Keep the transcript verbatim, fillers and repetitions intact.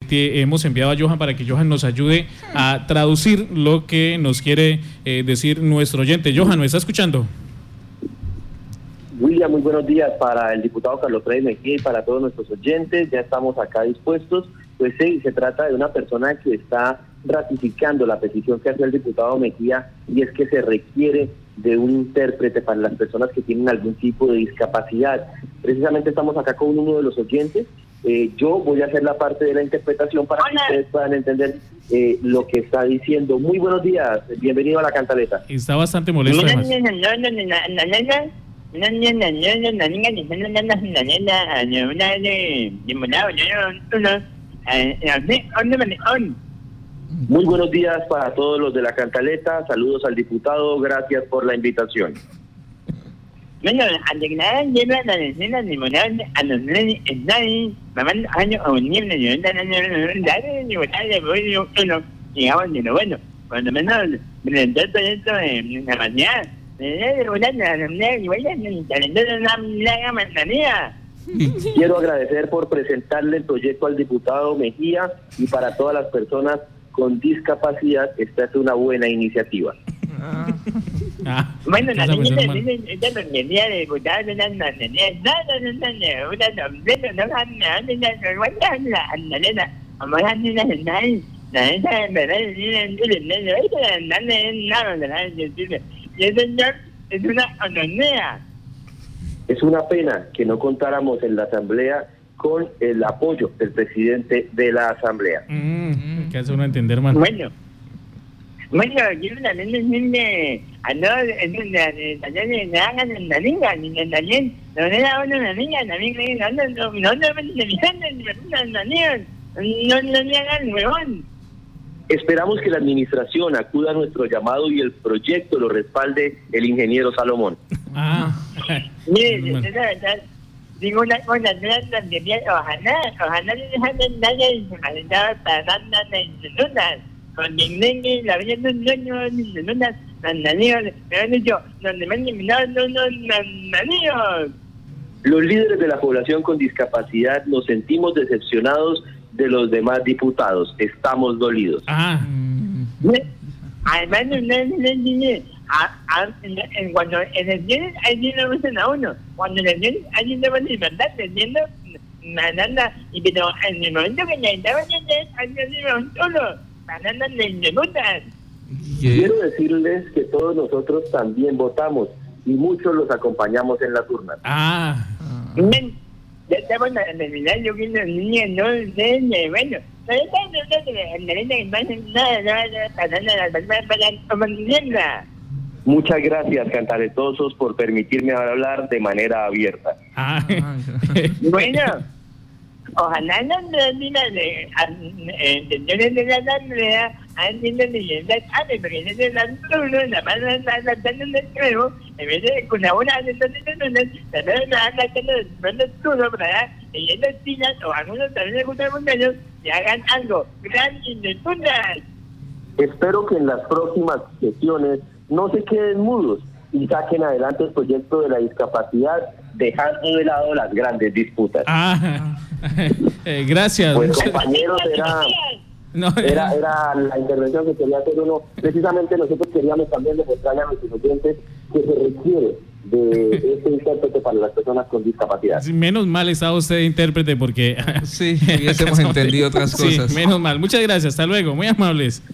te, hemos enviado a Johan para que Johan nos ayude a traducir lo que nos quiere eh, decir nuestro oyente. Johan, ¿me está escuchando? William, muy buenos días para el diputado Carlos Freddy Mejía y para todos nuestros oyentes. Ya estamos acá dispuestos. Pues sí, se trata de una persona que está ratificando la petición que hace el diputado Mejía, y es que se requiere de un intérprete para las personas que tienen algún tipo de discapacidad. Precisamente estamos acá con uno de los oyentes. Eh, yo voy a hacer la parte de la interpretación para Hola. que ustedes puedan entender eh, lo que está diciendo. Muy buenos días, bienvenido a la cantaleta. Está bastante molesto además. Muy buenos días para todos los de la cantaleta, saludos al diputado, gracias por la invitación. Bueno, al declarar lleva la escena de moral a los reyes están mamando años a un nivel de llegamos de lo bueno, cuando menos me lo todo esto en la mañana. Quiero agradecer por presentarle el proyecto al diputado Mejía, y para todas las personas con discapacidad esta es una buena iniciativa. Ah, bueno, la niña de de diputado es una autonomía. Es una pena que no contáramos en la asamblea con el apoyo del presidente de la asamblea. Mm, ¿Qué hace uno entender, man? Bueno, bueno, quiero también decirle a todos, también le hagan en la liga, ni en la ley, no le da uno en la liga, también que no, no, no, no, no, no le hagan huevón. Esperamos que la administración acuda a nuestro llamado y el proyecto lo respalde el ingeniero Salomón. Ah, mire, digo una cosa, ojalá, ojalá le dejan nadie discapacitado para dar las institutas, con Dinegui, la vida de un dueño de institutas, nandaníos, me han dicho, donde me han eliminado los nandaníos. Los líderes de la población con discapacidad nos sentimos decepcionados de los demás diputados, estamos dolidos. Ah. Además, cuando elecciones allí no usan a uno, cuando elecciones allí no van a libertad, entiendo, nada, y pero en el momento que necesitaban allí no solo, nada de indutas. Quiero decirles que todos nosotros también votamos y muchos los acompañamos en las urnas. Ah. Ya estamos en la realidad, yo quiero los niños, no sé, bueno, muchas gracias, cantaletosos, por permitirme hablar de manera abierta. Ah. Bueno, ojalá la andina de intenciones de la asamblea entiendo leyenda sabe, porque es el uno, la más la en el nuevo, en vez de colaborar entonces también la la todo para leyendas chinas o algunos también les gusta el ellos y hagan algo gran y de puntas. Espero que en las próximas sesiones no se queden mudos y saquen adelante el proyecto de la discapacidad, dejando de lado las grandes disputas. Ah, eh, gracias. Pues compañeros, era, no, era, era la intervención que quería hacer uno. Precisamente nosotros queríamos también demostrarle a nuestros oyentes que se requiere de este intérprete para las personas con discapacidad. Menos mal estaba usted de intérprete porque... Sí, hubiésemos entendido otras cosas. Sí, menos mal. Muchas gracias. Hasta luego. Muy amables.